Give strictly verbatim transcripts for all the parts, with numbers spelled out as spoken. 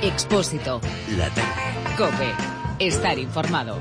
Expósito. La tarde. COPE. Estar informado.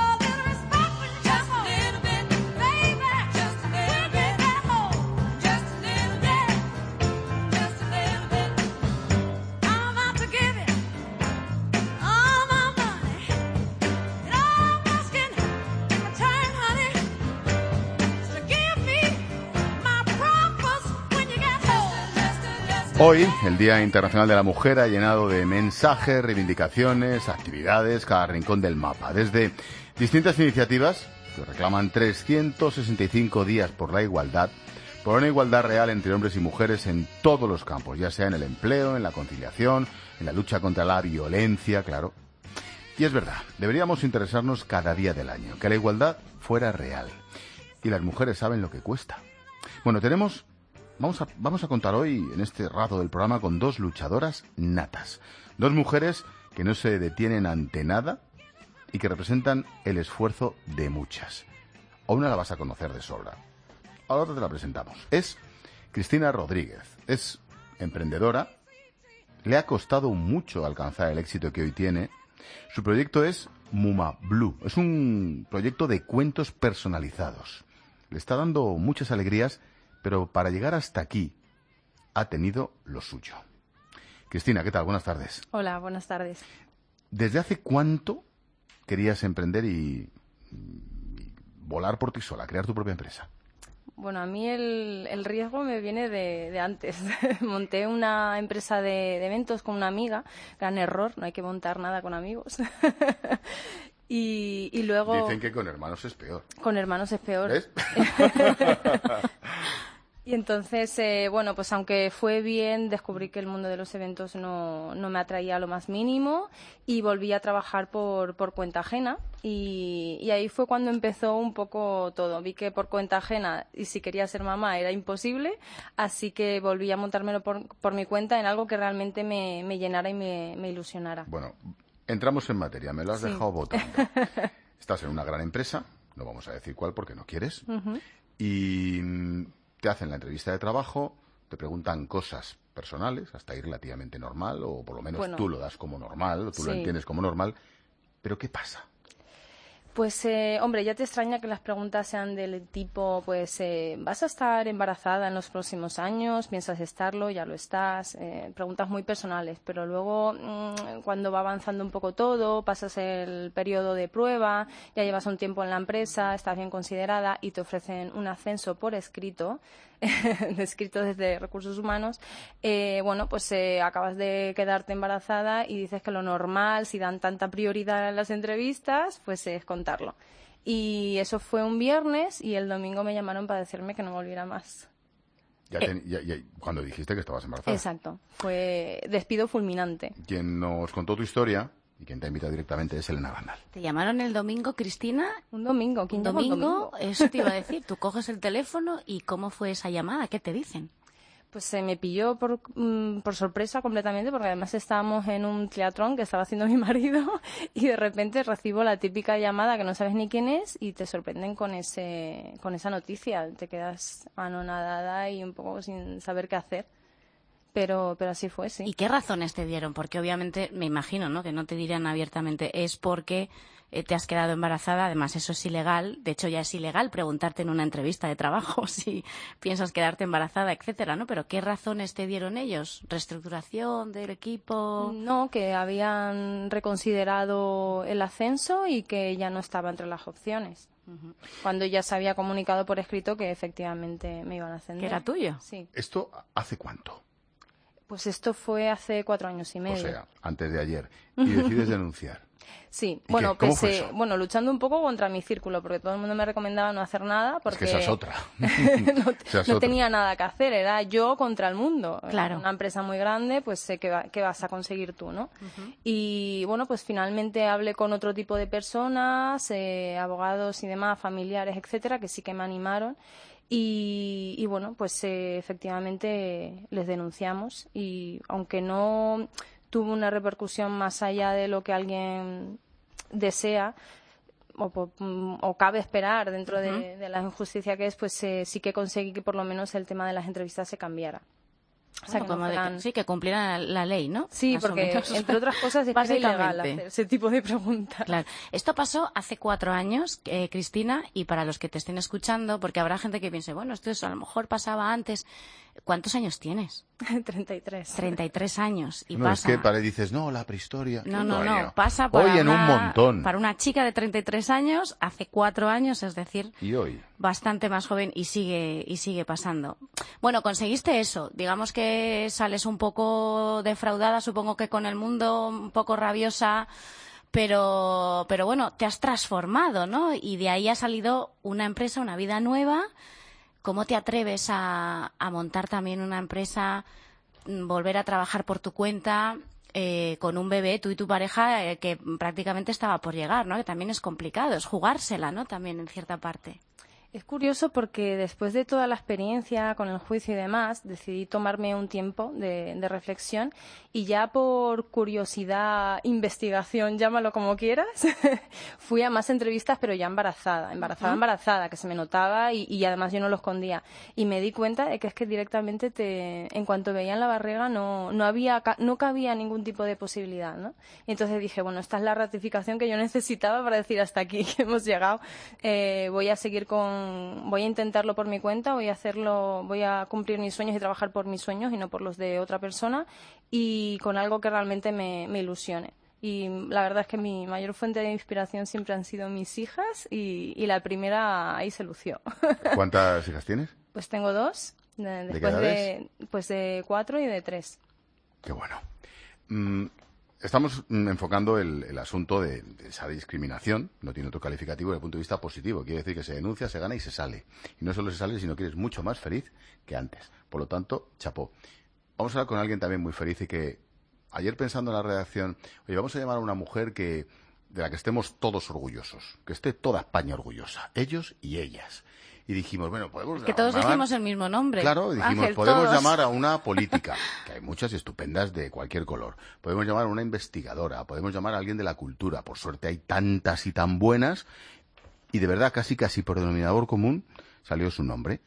Hoy, el Día Internacional de la Mujer, ha llenado de mensajes, reivindicaciones, actividades, cada rincón del mapa. Desde distintas iniciativas que reclaman trescientos sesenta y cinco días por la igualdad, por una igualdad real entre hombres y mujeres en todos los campos, ya sea en el empleo, en la conciliación, en la lucha contra la violencia, claro. Y es verdad, deberíamos interesarnos cada día del año, que la igualdad fuera real. Y las mujeres saben lo que cuesta. Bueno, tenemos... Vamos a, vamos a contar hoy, en este rato del programa, con dos luchadoras natas. Dos mujeres que no se detienen ante nada y que representan el esfuerzo de muchas. A una la vas a conocer de sobra. A la otra te la presentamos. Es Cristina Rodríguez. Es emprendedora. Le ha costado mucho alcanzar el éxito que hoy tiene. Su proyecto es Muma Blue. Es un proyecto de cuentos personalizados. Le está dando muchas alegrías, pero para llegar hasta aquí ha tenido lo suyo. Cristina, ¿qué tal? Buenas tardes. Hola, buenas tardes. ¿Desde hace cuánto querías emprender y, y volar por ti sola, crear tu propia empresa? Bueno, a mí el, el riesgo me viene de, de antes. Monté una empresa de, de eventos con una amiga. Gran error, no hay que montar nada con amigos. y, y luego... Dicen que con hermanos es peor. Con hermanos es peor. ¿Ves? Y entonces, eh, bueno, pues aunque fue bien, descubrí que el mundo de los eventos no, no me atraía lo más mínimo y volví a trabajar por, por cuenta ajena y, y ahí fue cuando empezó un poco todo. Vi que por cuenta ajena y si quería ser mamá era imposible, así que volví a montármelo por, por mi cuenta en algo que realmente me, me llenara y me, me ilusionara. Bueno, entramos en materia, me lo has Sí. dejado votando. Estás en una gran empresa, no vamos a decir cuál porque no quieres, Uh-huh. y mm, te hacen la entrevista de trabajo, te preguntan cosas personales, hasta ahí relativamente normal, o por lo menos Bueno, tú lo das como normal, o tú lo sí. entiendes como normal, pero ¿qué pasa? Pues, eh, hombre, ya te extraña que las preguntas sean del tipo, pues, eh, ¿vas a estar embarazada en los próximos años? ¿Piensas estarlo? ¿Ya lo estás? Eh, preguntas muy personales, pero luego, mmm, cuando va avanzando un poco todo, pasas el periodo de prueba, ya llevas un tiempo en la empresa, estás bien considerada y te ofrecen un ascenso por escrito, escrito desde Recursos Humanos, eh, bueno, pues eh, acabas de quedarte embarazada y dices que lo normal, si dan tanta prioridad en las entrevistas, pues es contarlo. Y eso fue un viernes y el domingo me llamaron para decirme que no volviera más. Ya Eh. ten- ya- ya- cuando dijiste que estabas embarazada. Exacto, fue despido fulminante. Quien nos contó tu historia y quien te ha invitado directamente es Elena Bernal. ¿Te llamaron el domingo, Cristina? Un domingo, ¿quién Un llama un domingo, domingo? eso te iba a decir. Tú coges el teléfono y ¿cómo fue esa llamada? ¿Qué te dicen? Pues se me pilló por, mm, por sorpresa completamente, porque además estábamos en un triatlón que estaba haciendo mi marido y de repente recibo la típica llamada que no sabes ni quién es y te sorprenden con ese con esa noticia. Te quedas anonadada y un poco sin saber qué hacer. Pero, pero así fue, sí. ¿Y qué razones te dieron? Porque obviamente, me imagino, ¿no?, que no te dirían abiertamente, es porque eh, te has quedado embarazada, además eso es ilegal, de hecho ya es ilegal preguntarte en una entrevista de trabajo si piensas quedarte embarazada, etcétera, ¿no? Pero ¿qué razones te dieron ellos? ¿Reestructuración del equipo? No, que habían reconsiderado el ascenso y que ya no estaba entre las opciones. Uh-huh. Cuando ya se había comunicado por escrito que efectivamente me iban a ascender. ¿Que era tuyo? Sí. ¿Esto hace cuánto? Pues esto fue hace cuatro años y medio. O sea, antes de ayer. Y decides denunciar. Sí, ¿Y bueno, qué? ¿Cómo fue pese- eso? bueno, luchando un poco contra mi círculo, porque todo el mundo me recomendaba no hacer nada, porque Es que esa es otra. no, Esa es no otra. tenía nada que hacer, era yo contra el mundo. Claro. Una empresa muy grande, pues sé que, va- que vas a conseguir tú, ¿no? Uh-huh. Y bueno, pues finalmente hablé con otro tipo de personas, eh, abogados y demás, familiares, etcétera, que sí que me animaron. Y, y bueno, pues eh, efectivamente les denunciamos y aunque no tuvo una repercusión más allá de lo que alguien desea o, po- o cabe esperar dentro de, de la injusticia que es, pues eh, sí que conseguí que por lo menos el tema de las entrevistas se cambiara. O sea, Bueno, que no como de fueran- que- sí, que cumplieran la ley, ¿no? Sí, Más o porque menos. entre otras cosas es que es ilegal Básicamente. hacer ese tipo de preguntas. Claro. Esto pasó hace cuatro años, eh, Cristina, y para los que te estén escuchando, porque habrá gente que piense, bueno, esto es, a lo mejor pasaba antes. ¿Cuántos años tienes? treinta y tres. treinta y tres años. Y no, pasa... es que para dices, no, la prehistoria. No, ¿Qué no, coño? no. Pasa para Hoy en una, un montón. para una chica de treinta y tres años, hace cuatro años, es decir, Y hoy. bastante más joven y sigue y sigue pasando. Bueno, conseguiste eso. Digamos que sales un poco defraudada, supongo que con el mundo, un poco rabiosa, pero pero bueno, te has transformado, ¿no? Y de ahí ha salido una empresa, una vida nueva. ¿Cómo te atreves a, a montar también una empresa, mm, volver a trabajar por tu cuenta, eh, con un bebé, tú y tu pareja, eh, que prácticamente estaba por llegar, ¿no? Que también es complicado, es jugársela, ¿no? También en cierta parte. Es curioso porque después de toda la experiencia con el juicio y demás, decidí tomarme un tiempo de, de reflexión y ya por curiosidad, investigación, llámalo como quieras, fui a más entrevistas, pero ya embarazada, embarazada, Ujú. embarazada, que se me notaba y, y además yo no lo escondía. Y me di cuenta de que es que directamente te, en cuanto veían la barriga no, no había, ca- no cabía ningún tipo de posibilidad, ¿no? Y entonces dije, bueno, esta es la ratificación que yo necesitaba para decir hasta aquí que hemos llegado. Eh, voy a seguir con, voy a intentarlo por mi cuenta, voy a hacerlo, voy a cumplir mis sueños y trabajar por mis sueños y no por los de otra persona y con algo que realmente me, me ilusione. Y la verdad es que mi mayor fuente de inspiración siempre han sido mis hijas y, y la primera ahí se lució. ¿Cuántas hijas tienes? Pues tengo dos, de- qué después edades? de, pues de cuatro y de tres. Qué bueno. Mm, estamos mm, enfocando el, el asunto de, de esa discriminación, no tiene otro calificativo desde el punto de vista positivo. Quiere decir que se denuncia, se gana y se sale. Y no solo se sale, sino que eres mucho más feliz que antes. Por lo tanto, chapó. Vamos a hablar con alguien también muy feliz y que ayer pensando en la redacción, oye, vamos a llamar a una mujer que de la que estemos todos orgullosos, que esté toda España orgullosa, ellos y ellas. Y dijimos, bueno, podemos Que todos llamar- dijimos el mismo nombre. Claro, dijimos, Ángel, podemos todos. llamar a una política, que hay muchas estupendas de cualquier color. Podemos llamar a una investigadora, podemos llamar a alguien de la cultura. Por suerte hay tantas y tan buenas. Y de verdad, casi casi por denominador común, salió su nombre.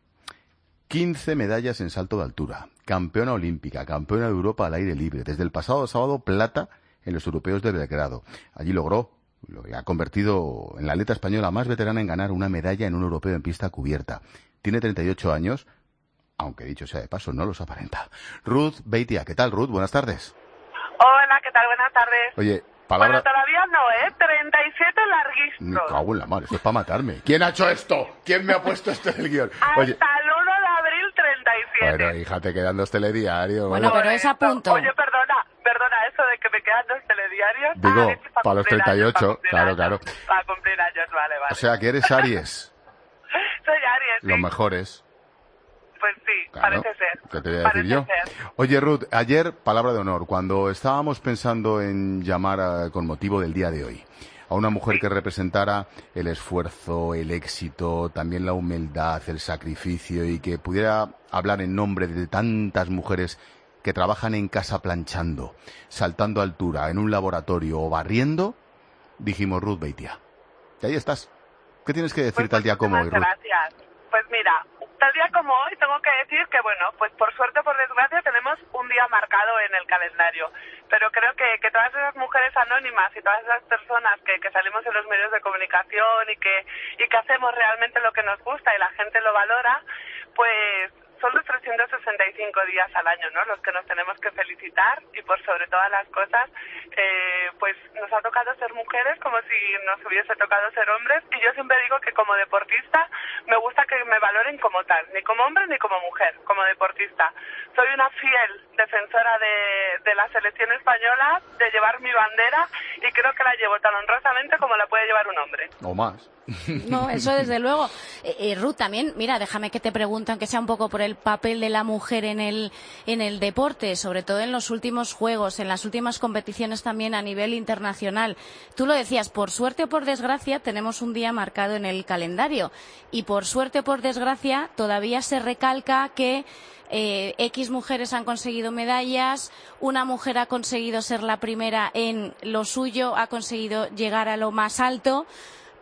quince medallas en salto de altura, campeona olímpica, campeona de Europa al aire libre, desde el pasado sábado plata en los europeos de Belgrado. Allí logró, lo que ha convertido en la atleta española más veterana en ganar una medalla en un europeo en pista cubierta. Tiene treinta y ocho años, aunque dicho sea de paso, no los aparenta. Ruth Beitia, ¿qué tal, Ruth? Buenas tardes. Hola, ¿qué tal? Buenas tardes. Oye, palabra... Bueno, todavía no, ¿eh? treinta y siete Me larguistros. cago en la madre, esto es para matarme. ¿Quién ha hecho esto? ¿Quién me ha puesto esto en el guión? Oye, Hasta el uno de abril, treinta y siete. bueno, hija, te quedan dos telediarios. Bueno, pero es a punto. Oye, perdona, perdona, eso de que me quedan dos telediarios. Digo, Ah, es para los cumplir treinta y años, ocho, para cumplir claro, años. claro. Para cumplir años, vale, vale. O sea, que eres Aries, Soy Aries, los sí. mejores. Pues sí, Claro. parece ser. ¿Qué te voy a Parece decir yo? ser. Oye, Ruth, ayer, palabra de honor, cuando estábamos pensando en llamar a- con motivo del día de hoy a una mujer que representara el esfuerzo, el éxito, también la humildad, el sacrificio y que pudiera hablar en nombre de tantas mujeres que trabajan en casa planchando, saltando altura, en un laboratorio o barriendo, dijimos Ruth Beitia. Y ahí estás. ¿Qué tienes que decir Pues tal día como hoy, muchísimas Ruth? gracias. Pues mira, tal día como hoy tengo que decir que, bueno, pues por suerte o por desgracia tenemos un día marcado en el calendario. Pero creo que, que todas esas mujeres anónimas y todas esas personas que, que salimos en los medios de comunicación y que, y que hacemos realmente lo que nos gusta y la gente lo valora, pues son los trescientos sesenta y cinco días al año, ¿no? Los que nos tenemos que felicitar y por sobre todas las cosas, eh, pues nos ha tocado ser mujeres como si nos hubiese tocado ser hombres y yo siempre digo que como deportista me gusta que me valoren como tal, ni como hombre ni como mujer, como deportista. Soy una fiel defensora de, de la selección española, de llevar mi bandera y creo que la llevo tan honrosamente como la puede llevar un hombre. O más. No, eso desde luego. Eh, eh, Ruth, también, mira, déjame que te pregunte, aunque sea un poco por el papel de la mujer en el, en el deporte, sobre todo en los últimos juegos, en las últimas competiciones también a nivel internacional. Tú lo decías, por suerte o por desgracia tenemos un día marcado en el calendario y por suerte o por desgracia todavía se recalca que eh, X mujeres han conseguido medallas, una mujer ha conseguido ser la primera en lo suyo, ha conseguido llegar a lo más alto.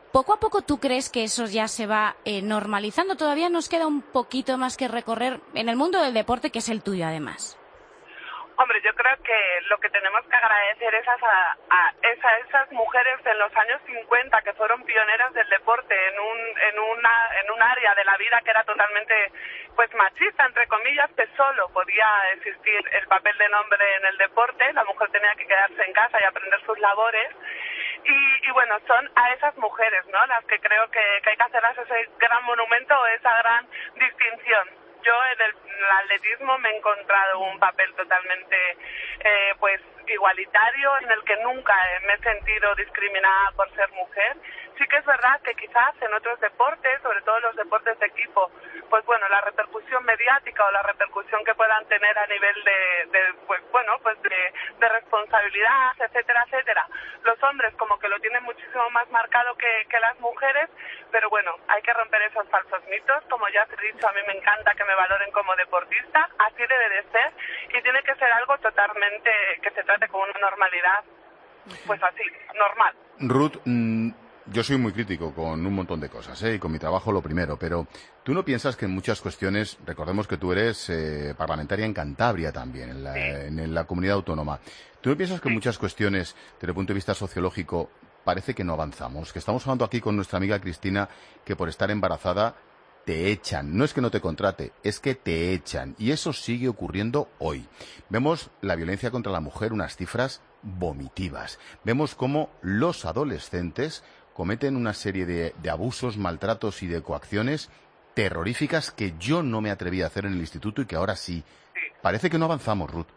¿Poco a poco tú crees que eso ya se va eh, normalizando? Todavía nos queda un poquito más que recorrer en el mundo del deporte, que es el tuyo además. Hombre, yo creo que lo que tenemos que agradecer es a, a, es a esas mujeres en los años cincuenta que fueron pioneras del deporte en un en una en un área de la vida que era totalmente pues machista, entre comillas, que solo podía existir el papel de hombre en el deporte, la mujer tenía que quedarse en casa y aprender sus labores. Y, y bueno, son a esas mujeres, ¿no?, las que creo que, que hay que hacerlas ese gran monumento o esa gran distinción. Yo en el, en el atletismo me he encontrado un papel totalmente eh, pues igualitario, en el que nunca me he sentido discriminada por ser mujer. Sí que es verdad que quizás en otros deportes, sobre todo los deportes de equipo, pues bueno, la repercusión mediática o la repercusión que puedan tener a nivel de, de pues bueno, pues de, de responsabilidad, etcétera, etcétera. Los hombres como que lo tienen muchísimo más marcado que, que las mujeres, pero bueno, hay que romper esos falsos mitos. Como ya te he dicho, a mí me encanta que me valoren como deportista, así debe de ser, y tiene que ser algo totalmente que se trate con una normalidad, pues así, normal. Ruth, mmm, yo soy muy crítico con un montón de cosas, ¿eh? Y con mi trabajo lo primero, pero ¿tú no piensas que en muchas cuestiones, recordemos que tú eres eh, parlamentaria en Cantabria también, en la, sí. en la comunidad autónoma, ¿tú no piensas que en muchas cuestiones, desde el punto de vista sociológico, parece que no avanzamos? Que estamos hablando aquí con nuestra amiga Cristina, que por estar embarazada te echan. No es que no te contrate, es que te echan. Y eso sigue ocurriendo hoy. Vemos la violencia contra la mujer, unas cifras vomitivas. Vemos cómo los adolescentes cometen una serie de, de abusos, maltratos y de coacciones terroríficas que yo no me atreví a hacer en el instituto y que ahora sí. sí. Parece que no avanzamos, Ruth.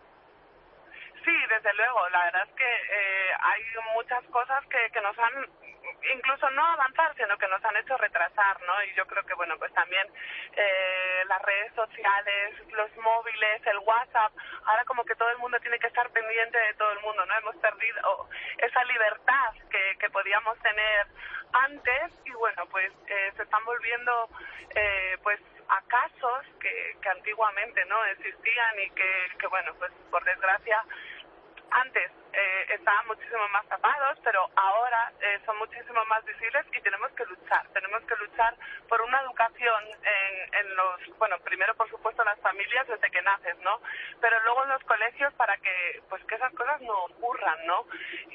Sí, desde luego. La verdad es que eh, hay muchas cosas que, que nos han, incluso no avanzar, sino que nos han hecho retrasar, ¿no? Y yo creo que, bueno, pues también eh, las redes sociales, los móviles, el WhatsApp, ahora como que todo el mundo tiene que estar pendiente de todo el mundo, ¿no? Hemos perdido esa libertad que, que podíamos tener antes y, bueno, pues eh, se están volviendo, eh, pues, a casos que, que antiguamente no existían y que, que, bueno, pues por desgracia antes eh, estaban muchísimo más tapados, pero ahora eh, son muchísimo más visibles y tenemos que luchar. Tenemos que luchar por una educación en, en los, bueno, primero por supuesto en las familias desde que naces, ¿no? Pero luego en los colegios para que, pues que esas cosas no ocurran, ¿no? Y,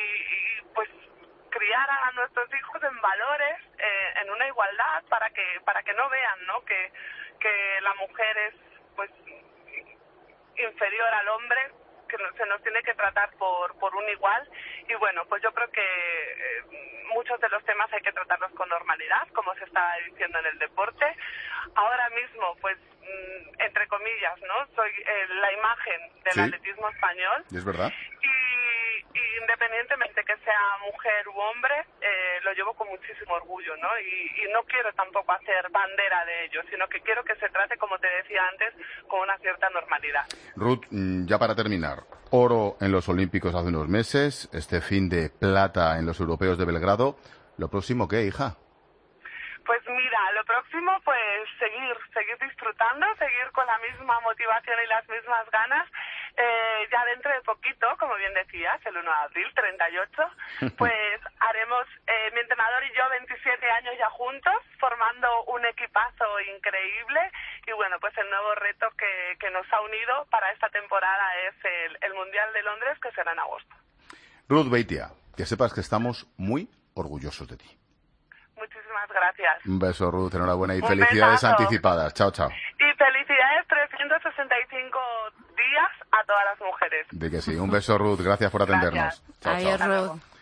y pues criar a nuestros hijos en valores, eh, en una igualdad para que, para que no vean, ¿no? Que, que la mujer es, pues, inferior al hombre, que se nos tiene que tratar por por un igual y bueno, pues yo creo que eh, muchos de los temas hay que tratarlos con normalidad, como se está diciendo en el deporte. Ahora mismo, pues, mmm, entre comillas, ¿no? Soy eh, la imagen del sí. atletismo español. Es verdad. Y, y independientemente que sea mujer u hombre, eh, lo llevo con muchísimo orgullo, ¿no? Y, y no quiero tampoco hacer bandera de ello, sino que quiero que se trate, como te decía antes, con una cierta normalidad. Ruth, ya para terminar, oro en los Olímpicos hace unos meses, este fin de plata en los Europeos de Belgrado. ¿Lo próximo qué, hija? Pues mira, lo próximo, pues seguir, seguir disfrutando, seguir con la misma motivación y las mismas ganas. Eh, ya dentro de poquito, como bien decías, el uno de abril, treinta y ocho, pues haremos, eh, mi entrenador y yo, veintisiete años ya juntos, formando un equipazo increíble. Y bueno, pues el nuevo reto que, que nos ha unido para esta temporada es el, el Mundial de Londres, que será en agosto. Ruth Beitia, que sepas que estamos muy orgullosos de ti. Muchísimas gracias. Un beso, Ruth, enhorabuena y Un felicidades besazo. anticipadas. Chao, chao. Y felicidades trescientos sesenta y cinco días a todas las mujeres. De que sí. Un beso, Ruth. Gracias por atendernos. Gracias. Chao, Adiós, chao. Ruth.